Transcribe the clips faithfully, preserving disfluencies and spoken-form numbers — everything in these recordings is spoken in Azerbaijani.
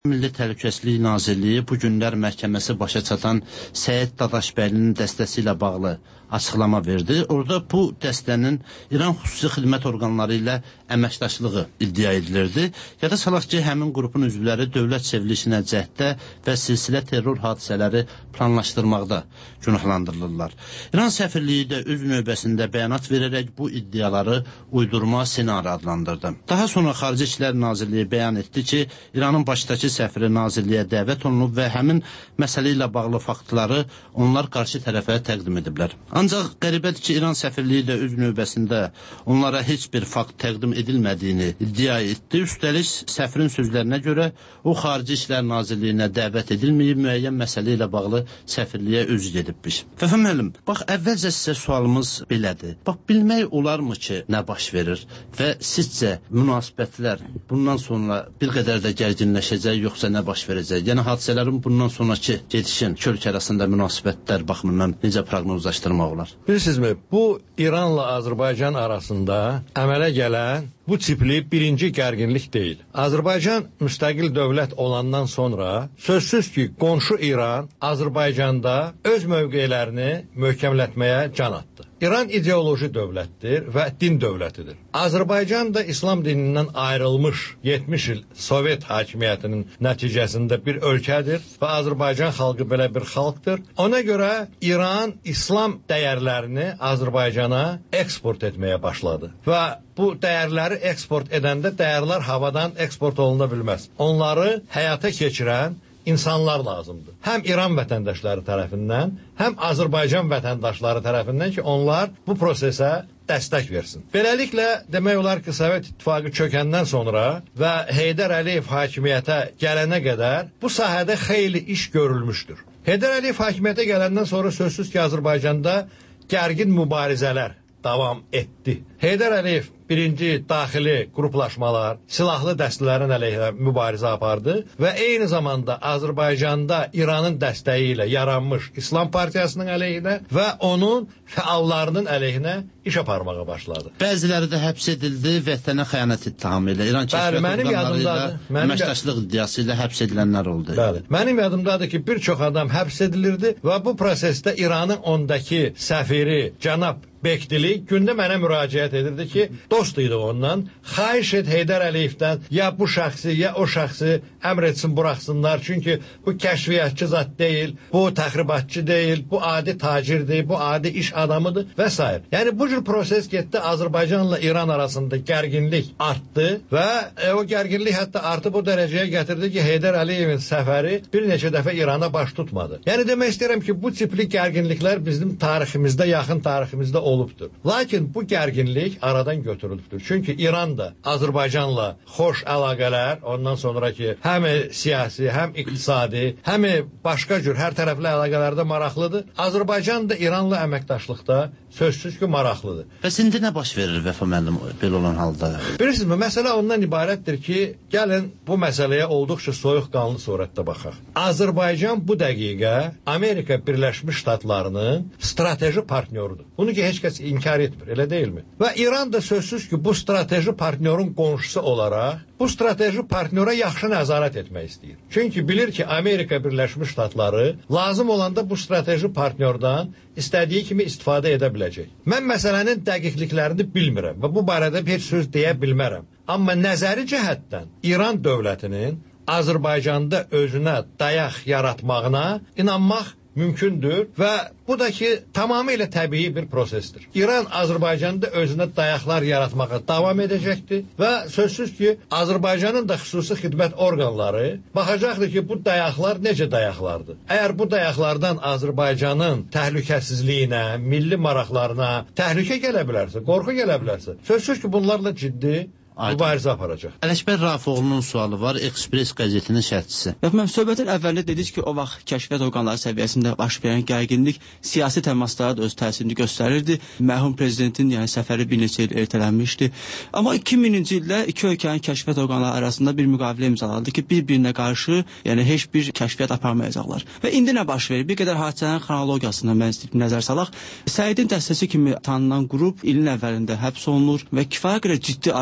Milli Təhlükəsizlik Nazirliyi bu günlər məhkəməsi başa çatan Səid Dadaşbəylinin dəstəsi ilə bağlı açıqlama verdi. Orada bu dəstənin İran xüsusi xidmət orqanları ilə əməkdaşlığı iddia edilirdi. Yada salaq ki, həmin qrupun üzvləri dövlət çevrilişinə cəhddə və silsilə terror hadisələri planlaşdırmaqda günahlandırılırlar. İran səfirliyi də öz növbəsində bəyanat verərək bu iddiaları uydurma senaryo adlandırdı. Daha sonra Xarici İşlər Nazirliyi bəyan etdi ki, İranın başdakı səfiri Nazirliyə dəvət olunub və həmin məsələ ilə bağlı faktları onlar qarşı tərəfə təqdim ediblər. Ancaq qəribədir ki, İran səfirliyi də öz növbəsində onlara heç bir fakt təqdim edilmədiyini iddia etdi. Üstəlik, səfirin sözlərinə görə o Xarici İşlər Nazirliyinə dəvət edilməyib, müəyyən məsələ ilə bağlı səfirliyə özü gedibmiş. Fəfə müəllim, bax, əvvəlcə sizə sualımız belədir. Bax, bilmək olarmı ki, nə baş verir və sizcə münasibətlər bundan sonra bir qədər də gərginləşəcək, yoxsa nə baş verəcək? Yəni, hadisələrin bundan sonraki gedişin iki ölkə arasında münasibətlər baxımından necə proqnozlaşdırmaq olar? Bilirsinizmi, bu İranla Azərbaycan arasında əmələ gələn bu tipli birinci gərginlik deyil. Azərbaycan müstəqil dövlət olandan sonra sözsüz ki, qonşu İran Azərbaycanda öz mövqelərini möhkəmlətməyə can atdı. İran ideoloji dövlətdir və din dövlətidir. Azərbaycan da İslam dinindən ayrılmış yetmiş il Sovet hakimiyyətinin nəticəsində bir ölkədir və Azərbaycan xalqı belə bir xalqdır. Ona görə İran İslam dəyərlərini Azərbaycana eksport etməyə başladı və bu dəyərləri eksport edəndə dəyərlər havadan eksport oluna bilməz. Onları həyata keçirən insanlar lazımdır. Həm İran vətəndaşları tərəfindən, həm Azərbaycan vətəndaşları tərəfindən ki, onlar bu prosesə dəstək versin. Beləliklə, demək olar ki, Sovet İttifaqı çökəndən sonra və Heydər Əliyev hakimiyyətə gələnə qədər bu sahədə xeyli iş görülmüşdür. Heydər Əliyev hakimiyyətə gələndən sonra sözsüz ki, Azərbaycanda gərgin mübarizələr davam etdi. Heydər Əliyev birinci daxili qruplaşmalar, silahlı dəstələrin əleyhinə mübarizə apardı və eyni zamanda Azərbaycanda İranın dəstəyi ilə yaranmış İslam Partiyasının əleyhinə və onun fəallarının əleyhinə iş aparmağa başladı. Bəziləri də həbs edildi, vətənə xəyanət ittihamı ilə, İran kəşfiyyat orqanları ilə əməkdaşlıq iddiası ilə həbs edilənlər oldu. Bəli. Mənim yadımdadır ki, bir çox adam həbs edilirdi və bu prosesdə İranın ondakı səfiri cənab Bekdili gündə mənə müraciət edirdi ki, dost idi ondan, xahiş et Heydər Əliyevdən ya bu şəxsi, ya o şəxsi əmr etsin, buraxsınlar. Çünki bu kəşfiyyatçı zat deyil, bu təxribatçı deyil, bu adi tacirdir, bu adi iş adamıdır və s. Yəni, bu cür proses getdi, Azərbaycanla İran arasında gərginlik artdı və e, o gərginlik hətta artıb o dərəcəyə gətirdi ki, Heydər Əliyevin səfəri bir neçə dəfə İrana baş tutmadı. Yəni, demək istəyirəm ki, bu tipli gərginliklər bizim tariximizdə, yaxın tariximizdə olubdur. Lakin bu gərginlik aradan götürülübdür. Çünki İran da Azərbaycanla xoş əlaqələr, ondan sonraki həm siyasi, həm iqtisadi, həm başqa cür hər tərəfli əlaqələrdə maraqlıdır. Azərbaycan da İranla əməkdaşlıqda sözsüz ki, maraqlıdır. Bəs indi nə baş verir Vəfa müəllim belə olan halda? Bilirsinizmi, məsələ ondan ibarətdir ki, gəlin bu məsələyə olduqca soyuqqanlı surətdə baxaq. Azərbaycan bu dəqiqə Amerika Birləşmiş Ştatlarının strateji partnyorudur. Bunu ki, heç kəs inkar etmir, elə deyilmi? Və İran da sözsüz ki, bu strateji partnyorun qonşusu olaraq bu strateji partnyora yaxşı nəzarət etmək istəyir. Çünki bilir ki, Amerika Birləşmiş Ştatları lazım olanda bu strateji partnyordan istədiyi kimi istifadə edə biləcək. Mən məsələnin dəqiqliklərini bilmirəm və bu barədə bir söz deyə bilmərəm. Amma nəzəri cəhətdən İran dövlətinin Azərbaycanda özünə dayaq yaratmağına inanmaq mümkündür və bu da ki, tamamilə təbii bir prosesdir. İran Azərbaycanda özünə dayaqlar yaratmağa davam edəcəkdir və sözsüz ki, Azərbaycanın da xüsusi xidmət orqanları baxacaqdır ki, bu dayaqlar necə dayaqlardır. Əgər bu dayaqlardan Azərbaycanın təhlükəsizliyinə, milli maraqlarına təhlükə gələ bilərsə, qorxu gələ bilərsə, sözsüz ki, bunlarla ciddi mübarizə aparacaq. Ələkbər Rafiqoğlu'nun sualı var, Ekspres qəzetinin şərhçisi. Yox, mən söhbətin əvvəlində dediniz ki, o vaxt kəşfiyyat orqanları səviyyəsində baş verən gərginlik siyasi təmaslara da öz təsirini göstərirdi. Mərhum prezidentin yəni səfəri bir neçə il ertələnmişdi. Amma iki minci ildə iki ölkənin kəşfiyyat orqanları arasında bir müqavilə imzalandı ki, bir-birinə qarşı yəni heç bir kəşfiyyat aparmayacaqlar. Və indi nə baş verir? Bir qədər hadisələrin xronologiyasına mən istəyib nəzər salaq. Səidin dəstəsi kimi tanınan qrup ilin əvvəlində həbs olunur və kifayət qədər ciddi arqumentlər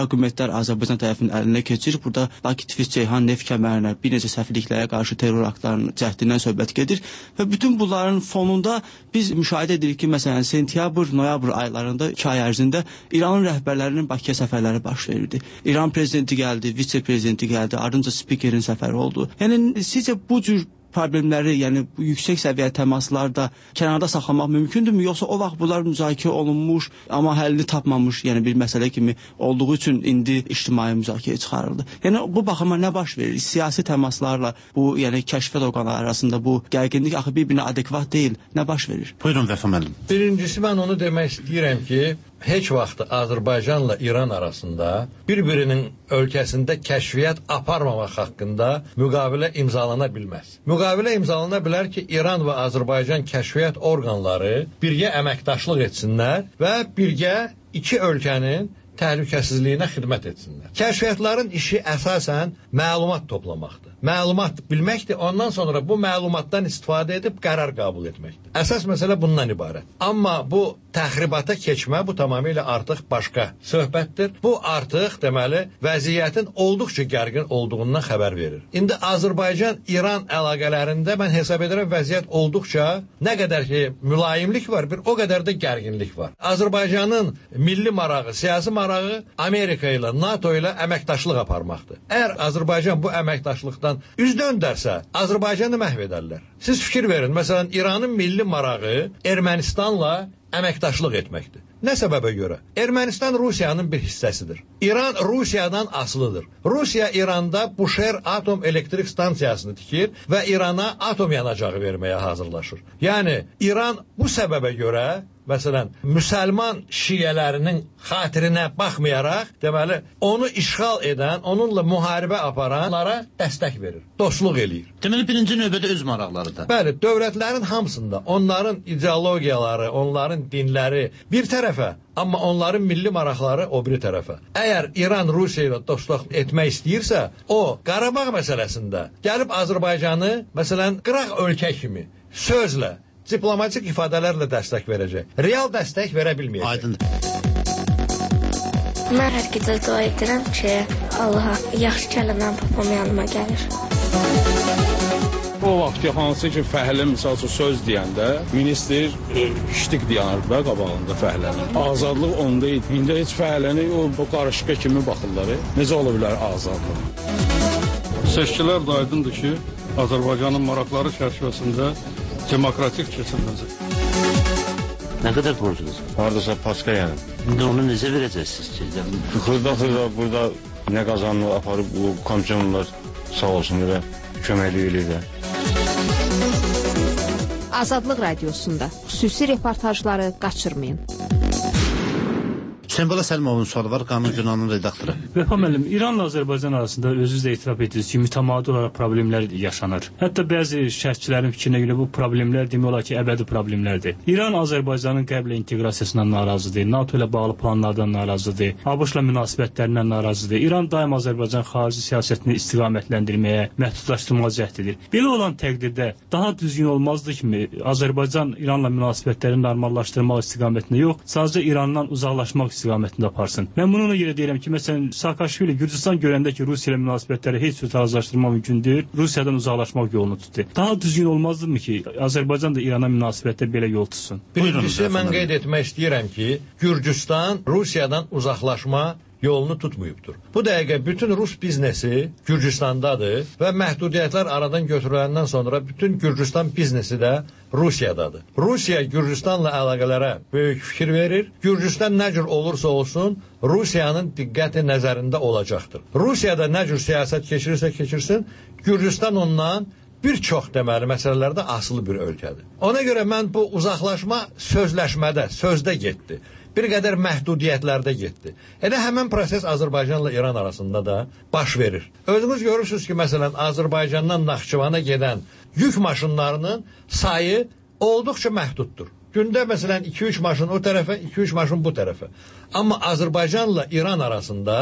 əraziler Azərbaycan tərəfinin əlinə keçir. Burada Bakı, Tiflis, Ceyhan neft kəmərinə, bir neçə səfirliklərə qarşı terror aktlarının cəhdindən söhbət gedir və bütün bunların fonunda biz müşahidə edirik ki, məsələn, sentyabr, noyabr aylarında iki ay ərzində İranın rəhbərlərinin Bakıya səfərləri baş verirdi. İran prezidenti gəldi, vitse-prezidenti gəldi, ardınca spikerin səfəri oldu. Yəni sizcə bu cür problemləri, yəni bu yüksək səviyyə təmaslar da kənarda saxlamaq mümkündürmü, yoxsa o vaxt bunlar müzakirə olunmuş, amma həllini tapmamış, yəni bir məsələ kimi olduğu üçün indi ictimai müzakirəyə çıxarıldı. Yəni bu baxıma nə baş verir? Siyasi təmaslarla bu, yəni kəşfiyyat orqanları arasında bu gərginlik axı bir-birinə adekvat deyil. Nə baş verir? Buyurun Vəfa müəllim. Birincisi mən onu demək istəyirəm ki, heç vaxt Azərbaycanla İran arasında bir-birinin ölkəsində kəşfiyyat aparmamaq haqqında müqavilə imzalana bilməz. Müqavilə imzalana bilər ki, İran və Azərbaycan kəşfiyyat orqanları birgə əməkdaşlıq etsinlər və birgə iki ölkənin təhlükəsizliyinə xidmət etsinlər. Kəşfiyyatların işi əsasən məlumat toplamaqdır. Məlumat bilməkdir, ondan sonra bu məlumatdan istifadə edib qərar qəbul etməkdir. Əsas məsələ bundan ibarət. Amma bu təxribata keçmə bu tamamilə artıq başqa söhbətdir. Bu artıq deməli vəziyyətin olduqca gərgin olduğundan xəbər verir. İndi Azərbaycan-İran əlaqələrində mən hesab edirəm vəziyyət olduqca nə qədər ki mülayimlik var, bir o qədər də gərginlik var. Azərbaycanın milli marağı, siyasi marağı Amerika ilə, NATO ilə əməkdaşlıq aparmaqdır. Əgər Azərbaycan bu əməkdaşlıqdan üz döndərsə, Azərbaycanı məhv edərlər. Siz fikir verin, məsələn, İranın milli marağı Ermənistanla əməkdaşlıq etməkdir. Nə səbəbə görə? Ermənistan Rusiyanın bir hissəsidir. İran Rusiyadan asılıdır. Rusiya İranda Buşer atom elektrik stansiyasını tikir və İrana atom yanacağı verməyə hazırlaşır. Yəni, İran bu səbəbə görə, məsələn, müsəlman şiyələrinin xatirinə baxmayaraq, deməli, onu işğal edən, onunla müharibə aparanlara dəstək verir, dostluq eləyir. Deməli, birinci növbədə öz maraqlarıdır. Bəli, dövlətlərin hamısında onların ideologiyaları, onların dinləri bir tərəfə, amma onların milli maraqları o biri tərəfə. Əgər İran Rusiya ilə dostluq etmək istəyirsə, o Qarabağ məsələsində gəlib Azərbaycanı, məsələn, qıraq ölkə kimi sözlə, diplomatik ifadələrlə dəstək verəcək. Real dəstək verə bilməyəcək. Aydındır. Mən hər gecə dua edirəm ki, Allaha yaxşı kəlləmən papam yanıma gəlir. O vaxt ki, hansı ki, fəhlə misal üçün söz deyəndə, minister ştik deyənir və qabağında fəhlənin. Azadlıq onda idi. İndi heç fəhləni o, o qarışqa kimi baxırlar. Necə ola bilər azadlıq? Seçkilər də aydındır ki, Azərbaycanın maraqları çərçivəsində demokratik keçiriləcək. Nə qədər borcunuz? Haradasa paska yəni. İndi onu necə verəcəksiniz ki? Xırda-xırda burada nə qazanını aparıb bu komissiyonlar sağ olsun və köməklik eləyirlər. Azadlıq Radiosunda xüsusi reportajları qaçırmayın. Hüseyn Bala Səlimovun sualı var, Qanun Jurnalının redaktoru. Vəfa müəllim, İranla Azərbaycan arasında özünüz də etiraf edirsiniz ki, mütəmadi olaraq problemlər yaşanır. Hətta bəzi şərhçilərin fikrinə görə bu problemlər demək olar ki, əbədi problemlərdir. İran Azərbaycanın qəblə inteqrasiyasından narazıdır, NATO ilə bağlı planlardan narazıdır, ABŞ-la münasibətlərindən narazıdır. İran daim Azərbaycan xarici siyasətini istiqamətləndirməyə, məhdudlaşdırmağa cəhd edir. Belə olan təqdirdə daha düzgün olmazdı ki, Azərbaycan İranla münasibətlərini normallaşdırmaq istiqamətində yox, sadəcə İrandan uzaqlaşmaq istiqamətində aparsın. Mən bununla görə deyirəm ki, məsələn, Saakashvili Gürcüstan görəndə ki, Rusiya ilə münasibətləri heç cür razılaşdırmaq mümkün deyil, Rusiyadan uzaqlaşmaq yolunu tutdu. Daha düzgün olmazdımı ki, Azərbaycan da İrana münasibətdə belə yol tutsun? Birincisi, mən qeyd etmək istəyirəm ki, Gürcüstan Rusiyadan uzaqlaşma yolunu tutmayıbdır. Bu dəqiqə bütün Rus biznesi Gürcüstandadır və məhdudiyyətlər aradan götürüləndən sonra bütün Gürcüstan biznesi də Rusiyadadır. Rusiya Gürcüstanla əlaqələrə böyük fikir verir. Gürcüstan nə cür olursa olsun, Rusiyanın diqqəti nəzərində olacaqdır. Rusiyada nə cür siyasət keçirirsə keçirsin, Gürcüstan ondan bir çox deməli məsələlərdə asılı bir ölkədir. Ona görə mən bu uzaqlaşma sözləşmədə, sözdə getdi. Bir qədər məhdudiyyətlərdə getdi. Elə həmən proses Azərbaycanla İran arasında da baş verir. Özünüz görürsünüz ki, məsələn, Azərbaycandan Naxçıvana gedən yük maşınlarının sayı olduqca məhduddur. Gündə məsələn iki üç maşın o tərəfə, iki üç maşın bu tərəfə. Amma Azərbaycanla İran arasında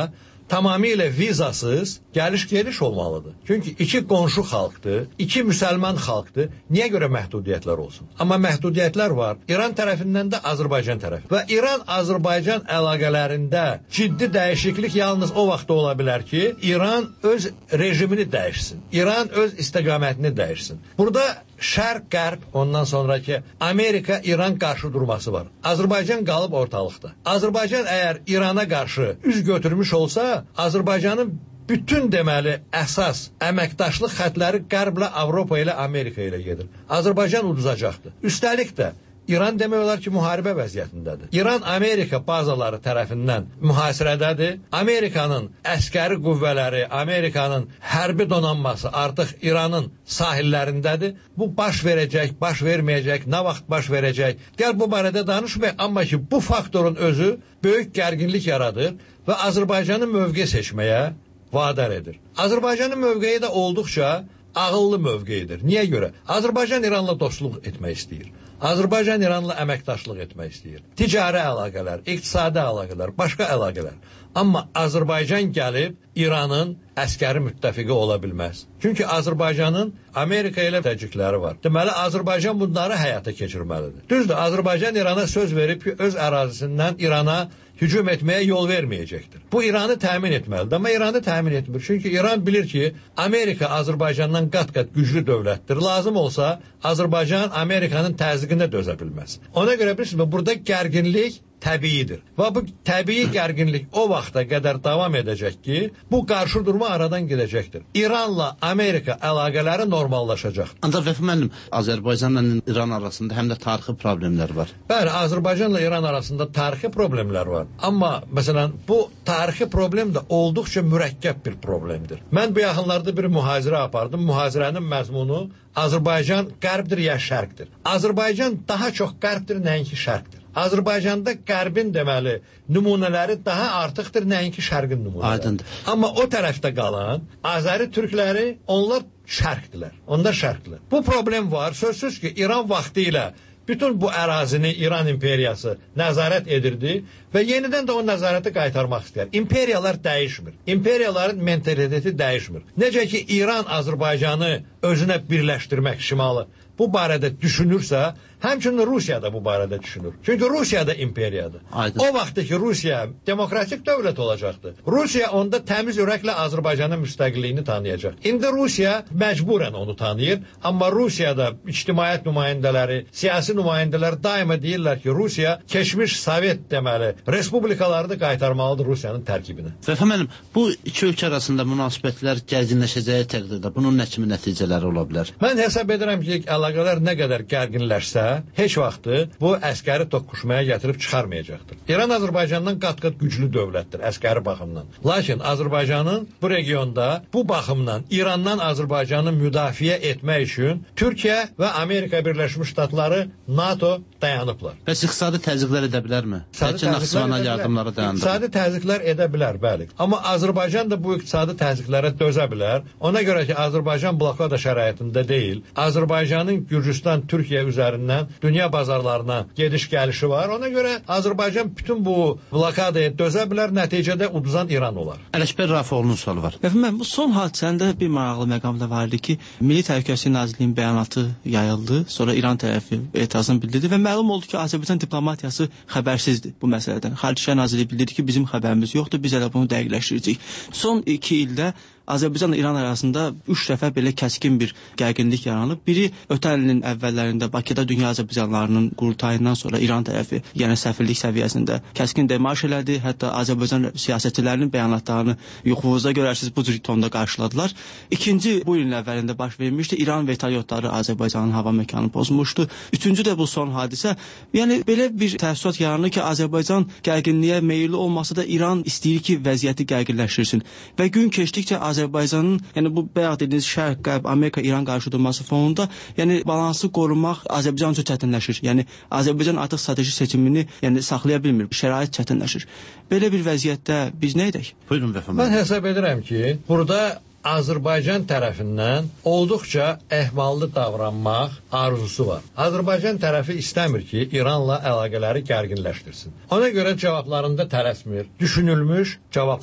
tamamilə vizasız gəliş-geliş olmalıdır. Çünki iki qonşu xalqdır, iki müsəlman xalqdır. Niyə görə məhdudiyyətlər olsun? Amma məhdudiyyətlər var. İran tərəfindən də Azərbaycan tərəfi. Və İran-Azərbaycan əlaqələrində ciddi dəyişiklik yalnız o vaxt ola bilər ki, İran öz rejimini dəyişsin. İran öz istiqamətini dəyişsin. Burada Şərq-Qərb, ondan sonraki Amerika-İran qarşı durması var. Azərbaycan qalıb ortalıqda. Azərbaycan əgər İrana qarşı üz götürmüş olsa, Azərbaycanın bütün deməli əsas əməkdaşlıq xətləri Qərblə, Avropa ilə, Amerika ilə gedir. Azərbaycan uduzacaqdır. Üstəlik də İran demək olar ki, müharibə vəziyyətindədir. İran Amerika bazaları tərəfindən mühasirədədir. Amerikanın əskəri qüvvələri, Amerikanın hərbi donanması artıq İranın sahillərindədir. Bu baş verəcək, baş verməyəcək, nə vaxt baş verəcək? Gəl bu barədə danışmayaq, amma ki, bu faktorun özü böyük gərginlik yaradır və Azərbaycanın mövqe seçməyə vadar edir. Azərbaycanın mövqeyi də olduqca ağıllı mövqeyidir. Niyə görə? Azərbaycan İranla dostluq etmək istəyir. Azərbaycan İranla əməkdaşlıq etmək istəyir. Ticari əlaqələr, iqtisadi əlaqələr, başqa əlaqələr. Amma Azərbaycan gəlib İranın əskəri müttəfiqi ola bilməz. Çünki Azərbaycanın Amerika ilə təcikləri var. Deməli, Azərbaycan bunları həyata keçirməlidir. Düzdür, Azərbaycan İrana söz verib ki, öz ərazisindən İrana hücum etməyə yol verməyəcəkdir. Bu İranı təmin etməlidir, amma İranı təmin etmir. Çünki İran bilir ki, Amerika Azərbaycandan qat-qat güclü dövlətdir. Lazım olsa, Azərbaycan Amerikanın təzyiqinə dözə bilməz. Ona görə bilirsiniz, burada gərginlik təbiidir. Və bu təbii gərginlik o vaxta qədər davam edəcək ki, bu qarşı durma aradan gedəcəkdir. İranla Amerika əlaqələri normallaşacaq. Ancaq Vəfi müəllim, Azərbaycanla İran arasında həm də tarixi problemlər var. Bəli, Azərbaycanla İran arasında tarixi problemlər var. Amma məsələn, bu tarixi problem də olduqca mürəkkəb bir problemdir. Mən bu yaxınlarda bir mühazirə apardım. Mühazirənin məzmunu Azərbaycan qərbdir ya şərqdir. Azərbaycan daha çox qərbdir, nəinki şərqdir. Azərbaycanda qərbin deməli nümunələri daha artıqdır, nəinki şərqin nümunələri. Aydındır. Amma o tərəfdə qalan Azəri türkləri, onlar şərqdilər. Onlar şərqdilər. Bu problem var. Sözsüz ki, İran vaxtı ilə bütün bu ərazini İran imperiyası nəzarət edirdi və yenidən də o nəzarəti qaytarmaq istəyir. İmperiyalar dəyişmir. İmperiyaların mentaliteti dəyişmir. Necə ki, İran Azərbaycanı özünə birləşdirmək şimalı bu barədə düşünürsə, həmçinin Rusiya da bu barədə düşünür. Çünki Rusiya da imperiyadır. Aydın. O vaxtda ki, Rusiya demokratik dövlət olacaqdır. Rusiya onda təmiz ürəklə Azərbaycanın müstəqilliyini tanıyacaq. İndi Rusiya məcburən onu tanıyır, amma Rusiyada ictimaiyyət nümayəndələri, siyasi nümayəndələr daima deyirlər ki, Rusiya keçmiş Sovet deməli, respublikaları da qaytarmalıdır Rusiyanın tərkibinə. Vəfa müəllim, bu iki ölkə arasında münasibətlər gərginləşəcəyi təqdirdə bunun nə kimi nəticələri ola bilər? Mən hesab edirəm ki, əlaqələr nə qədər gərginləşsə, heç vaxtı bu əskəri toqquşmaya gətirib çıxarmayacaqdır. İran Azərbaycandan qat-qat güclü dövlətdir əskəri baxımdan. Lakin Azərbaycanın bu regionda bu baxımdan İrandan Azərbaycanı müdafiə etmək üçün Türkiyə və Amerika Birləşmiş Ştatları, NATO dayanıblar. Bəs iqtisadi təzyiqlər edə bilərmi? Təkcə Naxçıvana yardımları dayandırır. İqtisadi təzyiqlər edə bilər, bəli. Amma Azərbaycan da bu iqtisadi təzyiqlərə dözə bilər. Ona görə ki, Azərbaycan blokada şəraitində deyil. Azərbaycanın Gürcüstan, Türkiyə üzərindən dünya bazarlarına gediş-gəlişi var. Ona görə Azərbaycan bütün bu blokadaya dözə bilər, nəticədə uduzan İran olar. Ələkbər Rafiqoğlu'nun sualı var. Mən bu son hadisəndə bir maraqlı məqam da var idi ki, Milli Təhlükəsizlik Nazirliyinin bəyanatı yayıldı, sonra İran tərəfi etirazını bildirdi və məlum oldu ki, Azərbaycan diplomatiyası xəbərsizdir bu məsələdən. Xarici İşlər Nazirliyi bildirdi ki, bizim xəbərimiz yoxdur, biz elə bunu dəqiqləşdirəcəyik. Son iki ildə Azərbaycanla İran arasında üç dəfə belə kəskin bir gərginlik yaranıb. Biri ötən ilin əvvəllərində Bakıda dünya Azərbaycanlarının qurultayından sonra İran tərəfi, yəni səfirlik səviyyəsində kəskin demarş elədi. Hətta Azərbaycan siyasətçilərinin bəyanatlarını yuxunuza görərsiniz bu cür tonda qarşıladılar. İkinci bu ilin əvvəlində baş vermişdi. İran vertolyotları Azərbaycanın hava məkanını pozmuşdu. Üçüncü də bu son hadisə. Yəni belə bir təəssürat yaranır ki, Azərbaycan gərginliyə meyilli olmasa da İran istəyir ki, vəziyyəti gərginləşdirsin. Və gün keçdikcə Azərbaycanın, yəni bu bayaq dediyiniz Şərq, Qərb, Amerika, İran qarşıdurması fonunda, yəni balansı qorumaq Azərbaycan üçün çətinləşir. Yəni Azərbaycan artıq strateji seçimini, yəni saxlaya bilmir. Şərait çətinləşir. Belə bir vəziyyətdə biz nə edək? Buyurun Vəfa müəllim. Mən hesab edirəm ki, burada Azərbaycan tərəfindən olduqca əhvallı davranmaq arzusu var. Azərbaycan tərəfi istəmir ki, İranla əlaqələri gərginləşdirsin. Ona görə cavablarında tələsmir. Düşünülmüş cavablar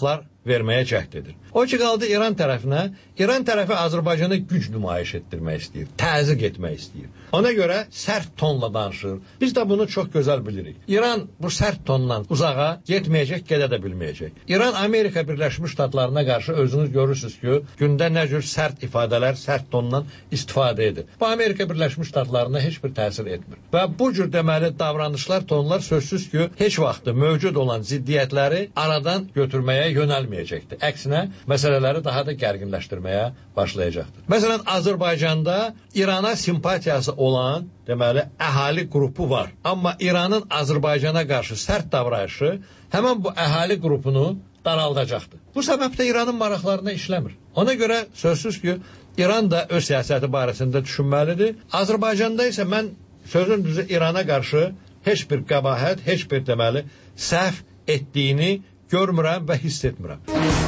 verməyə cəhd edir. O ki qaldı İran tərəfinə, İran tərəfi Azərbaycana güc nümayiş etdirmək istəyir, təzyiq etmək istəyir. Ona görə sərt tonla danışır. Biz də bunu çox gözəl bilirik. İran bu sərt tondan uzağa getməyəcək, gedə də bilməyəcək. İran Amerika Birləşmiş Ştatlarına qarşı özünüz görürsünüz ki, gündə nə cür sərt ifadələr, sərt tondan istifadə edir. Bu Amerika Birləşmiş Ştatlarına heç bir təsir etmir. Və bu cür deməli davranışlar, tonlar sözsüz ki, heç vaxtı mövcud olan ziddiyyətləri aradan götürməyə yönəlməyəcəkdir. Əksinə, məsələləri daha da gərginləşdirməyə başlayacaqdır. Məsələn, Azərbaycanda İrana simpatiyası olan, deməli, əhali qrupu var. Amma İranın Azərbaycana qarşı sərt davranışı həmən bu əhali qrupunu daraldacaqdır. Bu səbəbdə İranın maraqlarına işləmir. Ona görə sözsüz ki, İran da öz siyasəti barəsində düşünməlidir. Azərbaycanda isə mən sözün düzü İrana qarşı heç bir qəbahət, heç bir deməli səhv etdiyini görmürəm və hiss etmirəm.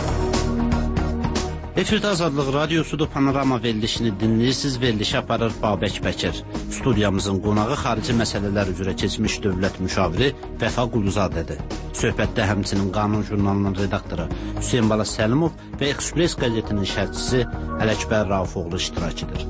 Efirdə Azadlıq Radiosudur, Panorama verilişini dinləyirsiniz. Verilişi aparır Babək Bəkir. Studiyamızın qonağı xarici məsələlər üzrə keçmiş dövlət müşaviri Vəfa Quluzadədir. Söhbətdə həmçinin Qanun jurnalının redaktoru Hüseyin Bala Səlimov və Express qəzetinin şərhçisi Ələkbər Raufoğlu iştirak edir.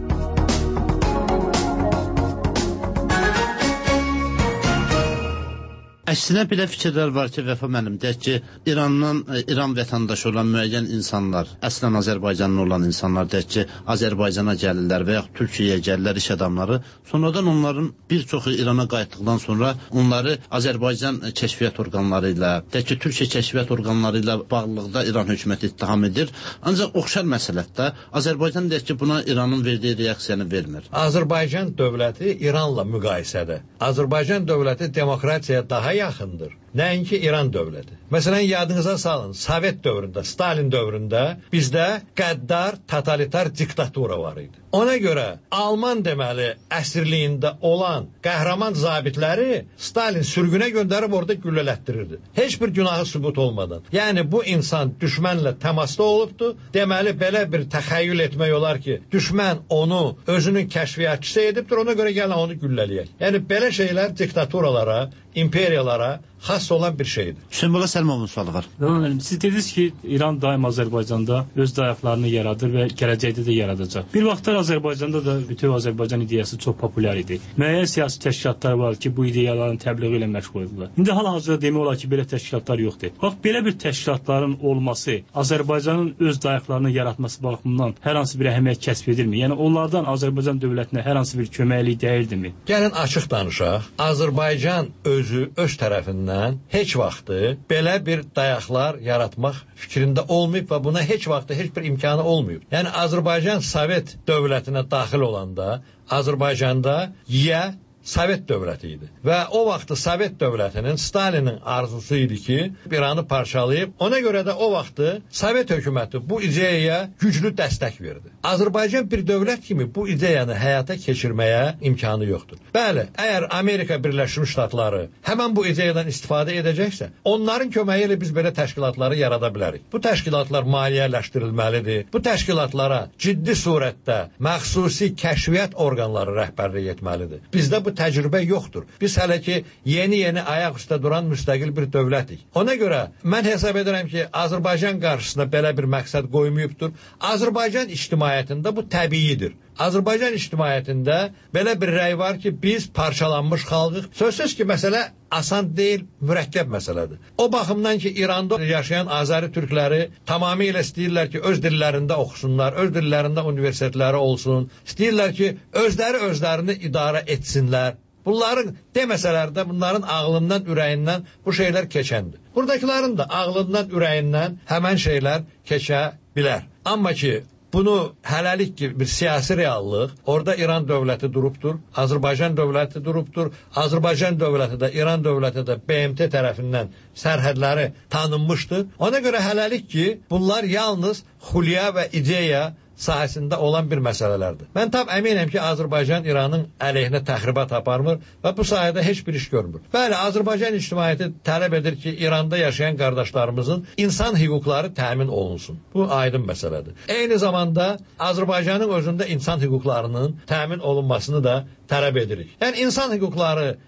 Əksinə belə fikirlər var ki, Vəfa müəllim, deyək ki, İrandan, İran vətəndaşı olan müəyyən insanlar, əslən Azərbaycanlı olan insanlar, deyək ki, Azərbaycana gəlirlər və yaxud Türkiyəyə gəlirlər iş adamları, sonradan onların bir çoxu İrana qayıtdıqdan sonra onları Azərbaycan kəşfiyyat orqanları ilə, deyək ki, Türkiyə kəşfiyyat orqanları ilə bağlılıqda İran hökuməti ittiham edir. Ancaq oxşar məsələtdə Azərbaycan deyək ki, buna İranın verdiyi reaksiyanı vermir. Azərbaycan dövləti İranla müqayisədə. Azərbaycan dövləti demokratiyaya daha yaxındır. Nəinki İran dövləti. Məsələn, yadınıza salın, Sovet dövründə, Stalin dövründə bizdə qəddar, totalitar diktatura var idi. Ona görə Alman deməli əsirliyində olan qəhrəman zabitləri Stalin sürgünə göndərib orada güllələtdirirdi. Heç bir günahı sübut olmadan. Yəni bu insan düşmənlə təmasda olubdu. Deməli belə bir təxəyyül etmək olar ki, düşmən onu özünün kəşfiyyatçısı edibdir, ona görə gəlin onu güllələyək. Yəni belə şeylər diktaturalara, imperiyalara xas olan bir şeydir. Hüseyin Bala Səlimovun sualı var. Müəllim, siz dediniz ki, İran daim Azərbaycanda öz dayaqlarını yaradır və gələcəkdə də yaradacaq. Bir vaxtlar Azərbaycanda da bütöv Azərbaycan ideyası çox populyar idi. Müəyyən siyasi təşkilatlar var ki, bu ideyaların təbliği ilə məşğul idilər. İndi hal-hazırda demək olar ki, belə təşkilatlar yoxdur. Bax, belə bir təşkilatların olması Azərbaycanın öz dayaqlarını yaratması baxımından hər hansı bir əhəmiyyət kəsb edirmi? Yəni onlardan Azərbaycan dövlətinə hər hansı bir köməklik dəyirdimi? Gəlin açıq danışaq. Azərbaycan özü öz tərəfindən heç vaxtı belə bir dayaqlar yaratmaq fikrində olmayıb və buna heç vaxtı heç bir imkanı olmayıb. Yəni Azərbaycan Sovet dövlətinə daxil olanda Azərbaycanda yə Sovet dövləti idi. Və o vaxtı Sovet dövlətinin, Stalinin arzusu idi ki, İranı parçalayıb, ona görə də o vaxtı Sovet hökuməti bu ideyaya güclü dəstək verdi. Azərbaycan bir dövlət kimi bu ideyanı həyata keçirməyə imkanı yoxdur. Bəli, əgər Amerika Birləşmiş Ştatları həmən bu ideyadan istifadə edəcəksə, onların köməyi ilə biz belə təşkilatları yarada bilərik. Bu təşkilatlar maliyyələşdirilməlidir. Bu təşkilatlara ciddi surətdə məxsusi kəşfiyyat orqanları rəhbərlik etməlidir. Bizdə bu təcrübə yoxdur. Biz hələ ki, yeni-yeni ayaq üstə duran müstəqil bir dövlətik. Ona görə mən hesab edirəm ki, Azərbaycan qarşısında belə bir məqsəd qoymayıbdır. Azərbaycan ictimaiyyətində bu təbiidir. Azərbaycan ictimaiyyətində belə bir rəy var ki, biz parçalanmış xalqıq. Sözsüz ki, məsələ asan deyil, mürəkkəb məsələdir. O baxımdan ki, İranda yaşayan Azəri türkləri tamamilə istəyirlər ki, öz dillərində oxusunlar, öz dillərində universitetləri olsun, istəyirlər ki, özləri özlərini idarə etsinlər. Bunların deməsələr də bunların ağlından, ürəyindən bu şeylər keçəndir. Buradakilərin də ağlından, ürəyindən həmən şeylər keçə bilər. Amma ki, bunu hələlik ki, bir siyasi reallıq, orada İran dövləti durubdur, Azərbaycan dövləti durubdur, Azərbaycan dövləti də, İran dövləti də B M T tərəfindən sərhədləri tanınmışdır. Ona görə hələlik ki, bunlar yalnız xülya və ideya sahəsində olan bir məsələlərdir. Mən tam əminəm ki, Azərbaycan İranın əleyhinə təxribat aparmır və bu sahədə heç bir iş görmür. Bəli, Azərbaycan ictimaiyyəti tələb edir ki, İranda yaşayan qardaşlarımızın insan hüquqları təmin olunsun. Bu aydın məsələdir. Eyni zamanda Azərbaycanın özündə insan hüquqlarının təmin olunmasını da tələb edirik. Yəni, insan hüquqları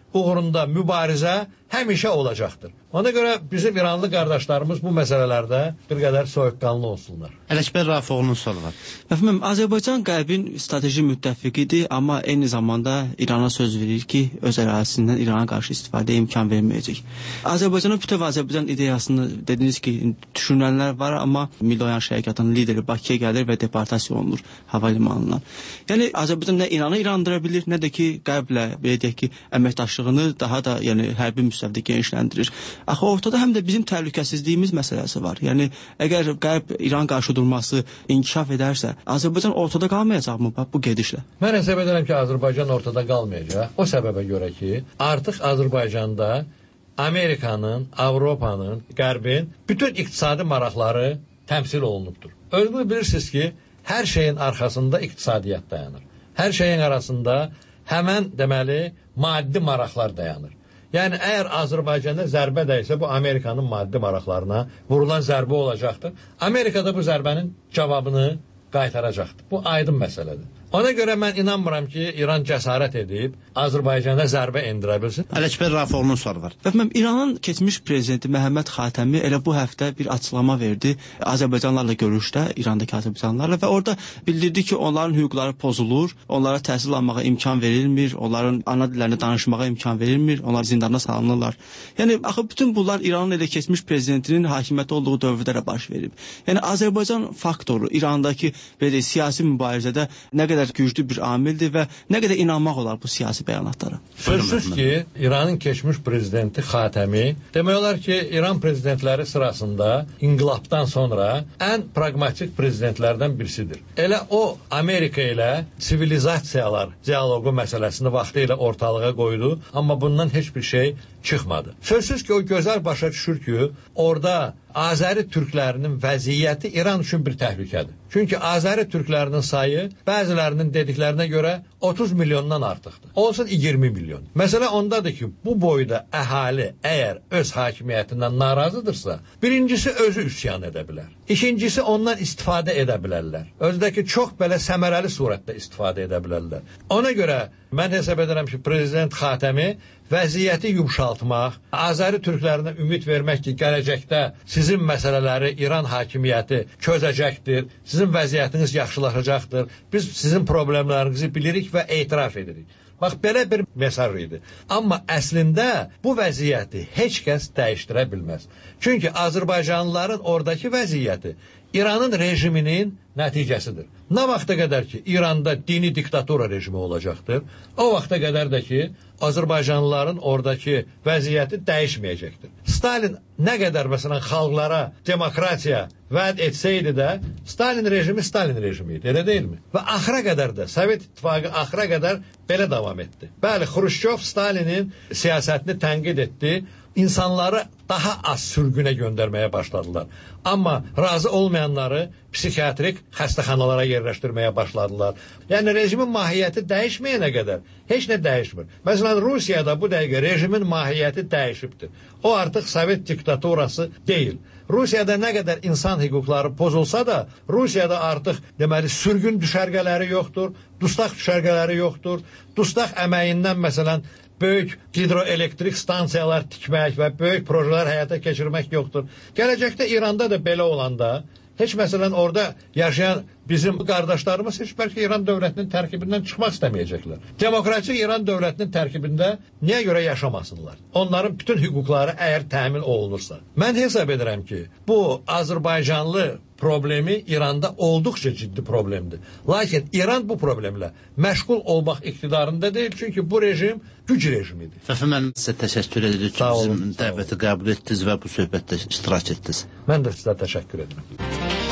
uğrunda mübarizə həmişə olacaqdır. Ona görə bizim İranlı qardaşlarımız bu məsələlərdə bir qədər soyuqqanlı olsunlar. Ələkbər Rafiqoğlu'nun soru var. Əfəməm, Azərbaycan Qərbin strateji müttəfiqidir, amma eyni zamanda İrana söz verir ki, öz ərazisindən İrana qarşı istifadəyə imkan verməyəcək. Azərbaycanın bütöv Azərbaycan ideyasını dediniz ki, düşünənlər var, amma Milli Oyanış Hərəkatının lideri Bakıya gəlir və deportasiya olunur hava limanından. Yəni Azərbaycan nə İranı irandıra bilir, nə də ki, Qərblə belə deyək ki, əməkdaşlığını daha da yəni hərbi müstəvidə genişləndirir. Axı ortada həm də bizim təhlükəsizliyimiz məsələsi var. Yəni əgər Qərb İran qarşıdurması inkişaf edərsə, Azərbaycan ortada qalmayacaqmı bu gedişlə? Mən hesab edirəm ki, Azərbaycan ortada qalmayacaq. O səbəbə görə ki, artıq Azərbaycanda Amerikanın, Avropanın, Qərbin bütün iqtisadi maraqları təmsil olunubdur. Özünüz bilirsiniz ki, hər şeyin arxasında iqtisadiyyat dayanır. Hər şeyin arasında həmən deməli maddi maraqlar dayanır. Yəni, əgər Azərbaycanda zərbə dəysə, bu Amerikanın maddi maraqlarına vurulan zərbə olacaqdır. Amerika da bu zərbənin cavabını qaytaracaqdır. Bu aydın məsələdir. Ona görə mən inanmıram ki, İran cəsarət edib Azərbaycanda zərbə endirə bilsin. Ələkbər Rafiqoğlu'nun soru var. Əfəməm, İranın keçmiş prezidenti Məhəmməd Xatəmi elə bu həftə bir açıqlama verdi Azərbaycanlarla görüşdə, İrandakı Azərbaycanlarla və orada bildirdi ki, onların hüquqları pozulur, onlara təhsil almağa imkan verilmir, onların ana dillərini danışmağa imkan verilmir, onlar zindana salınırlar. Yəni, axı bütün bunlar İranın elə keçmiş prezidentinin hakimiyyəti olduğu dövrdə də baş verib. Yəni, Azərbaycan faktoru İrandakı belə siyasi mübarizədə nə qədər güclü bir amildir və nə qədər inanmaq olar bu siyasi bəyanatlara? Sözsüz ki, İranın keçmiş prezidenti Xatəmi demək olar ki, İran prezidentləri sırasında inqilabdan sonra ən pragmatik prezidentlərdən birisidir. Elə o Amerika ilə sivilizasiyalar dialogu məsələsini vaxtı ilə ortalığa qoydu, amma bundan heç bir şey çıxmadı. Sözsüz ki, o gözəl başa düşür ki, orada Azəri türklərinin vəziyyəti İran üçün bir təhlükədir. Çünki Azəri türklərinin sayı bəzilərinin dediklərinə görə otuz milyondan artıqdır. Olsun iyirmi milyon. Məsələ ondadır ki, bu boyda əhali əgər öz hakimiyyətindən narazıdırsa, birincisi özü üsyan edə bilər. İkincisi ondan istifadə edə bilərlər. Özdəki çox belə səmərəli surətdə istifadə edə bilərlər. Ona görə mən hesab edirəm ki, Prezident Xatəmi vəziyyəti yumşaltmaq, Azəri türklərinə ümid vermək ki, gələcəkdə sizin məsələləri İran hakimiyyəti çözəcəkdir, sizin vəziyyətiniz yaxşılaşacaqdır, biz sizin problemlərinizi bilirik və etiraf edirik. Bax, belə bir mesaj idi. Amma əslində bu vəziyyəti heç kəs dəyişdirə bilməz. Çünki Azərbaycanlıların oradakı vəziyyəti İranın rejiminin nəticəsidir. Nə vaxta qədər ki, İranda dini diktatura rejimi olacaqdır, o vaxta qədər də ki, Azərbaycanlıların oradakı vəziyyəti dəyişməyəcəkdir. Stalin nə qədər məsələn xalqlara demokratiya vəd etsəydi də, Stalin rejimi Stalin rejimi idi, elə deyilmi? Və axıra qədər də, Sovet İttifaqı axıra qədər belə davam etdi. Bəli, Xruşçov Stalinin siyasətini tənqid etdi, insanları daha az sürgünə göndərməyə başladılar. Amma razı olmayanları psixiatrik xəstəxanalara yerləşdirməyə başladılar. Yəni, rejimin mahiyyəti dəyişməyənə qədər heç nə dəyişmir. Məsələn, Rusiyada bu dəqiqə rejimin mahiyyəti dəyişibdir. O artıq Sovet diktaturası deyil. Rusiyada nə qədər insan hüquqları pozulsa da, Rusiyada artıq deməli sürgün düşərgələri yoxdur, dustaq düşərgələri yoxdur. Dustaq əməyindən məsələn böyük hidroelektrik stansiyalar tikmək və böyük projelər həyata keçirmək yoxdur. Gələcəkdə İranda da belə olanda, heç məsələn orada yaşayan bizim qardaşlarımız heç bəlkə İran dövlətinin tərkibindən çıxmaq istəməyəcəklər. Demokratik İran dövlətinin tərkibində niyə görə yaşamasınlar? Onların bütün hüquqları əgər təmin olunursa. Mən hesab edirəm ki, bu Azərbaycanlı problemi İranda olduqca ciddi problemdir. Lakin İran bu problemlə məşğul olmaq iqtidarında deyil, çünki bu rejim güc rejimidir. Fəxri, mən sizə təşəkkür edirik ki, bizim dəvəti qəbul etdiniz və bu söhbətdə iştirak etdiniz. Mən də sizə təşəkkür edirəm.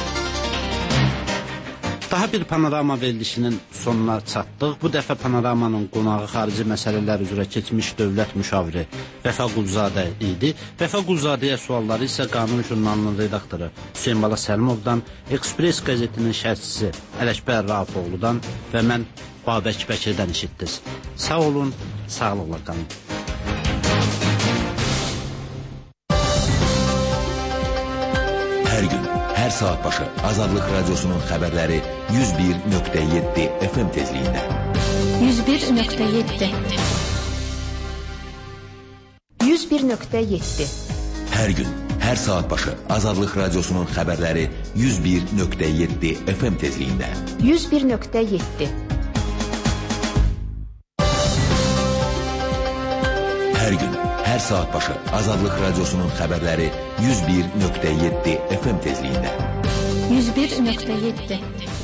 Daha bir panorama verilişinin sonuna çatdıq. Bu dəfə panoramanın qonağı xarici məsələlər üzrə keçmiş dövlət müşaviri Vəfa Quluzadə idi. Vəfa Quluzadəyə sualları isə Qanun jurnalının redaktoru Hüseyin Bala Səlimovdan, Ekspress qəzetinin şərhçisi Ələkbər Rafiqoğludan və mən Babək Bəkirdən eşitdiniz. Sağ olun, sağlıqla qalın. Hər gün, hər saat başı Azadlıq Radyosu'nun xəbərləri yüz bir nöqtə yeddi F M tezliyində. yüz bir nöqtə yeddi yüz bir nöqtə yeddi. Hər gün, hər saat başı Azadlıq Radiosunun xəbərləri yüz bir nöqtə yeddi F M tezliyində. yüz bir nöqtə yeddi. Hər gün, hər saat başı Azadlıq Radiosunun xəbərləri yüz bir nöqtə yeddi F M tezliyində. yüz bir nöqtə yeddi.